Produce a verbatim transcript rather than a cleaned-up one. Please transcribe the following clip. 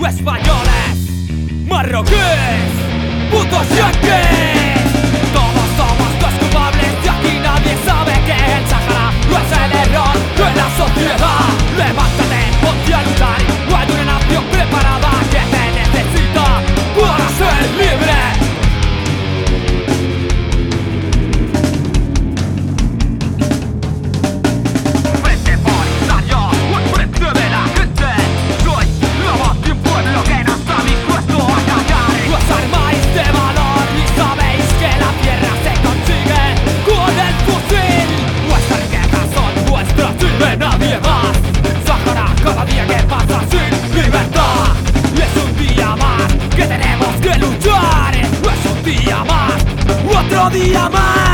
españoles, marroquíes, putos yanquis. Todos somos culpables y aquí nadie sabe que el Sahara no es el error de la sociedad. Levántate, ponte a luchar, no hay una nación preparada que te necesita para ser libre. Nadie más, Sahara cada día que pasa sin libertad. Y es un día más que tenemos que luchar. Es un día más, otro día más.